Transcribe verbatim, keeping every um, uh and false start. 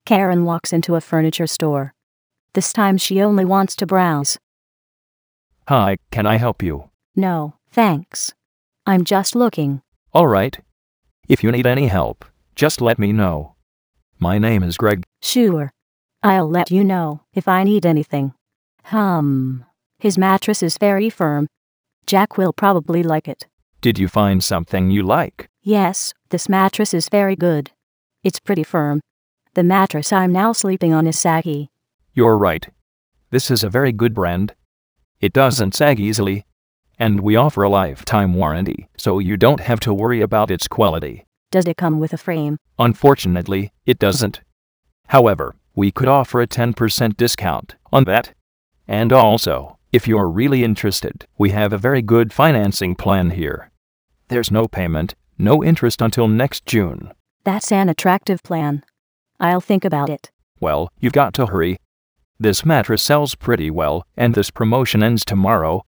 Karen walks into a furniture store. This time she only wants to browse. Hi, can I help you? No, thanks. I'm just looking. All right. If you need any help, just let me know. My name is Greg. Sure. I'll let you know if I need anything. Hum. His mattress is very firm. Jack will probably like it. Did you find something you like? Yes, this mattress is very good. It's pretty firm. The mattress I'm now sleeping on is saggy. You're right. This is a very good brand. It doesn't sag easily. And we offer a lifetime warranty, so you don't have to worry about its quality. Does it come with a frame? Unfortunately, it doesn't. However, we could offer a ten percent discount on that. And also, if you're really interested, we have a very good financing plan here. There's no payment, no interest until next June. That's an attractive plan. I'll think about it. Well, you've got to hurry. This mattress sells pretty well, and this promotion ends tomorrow.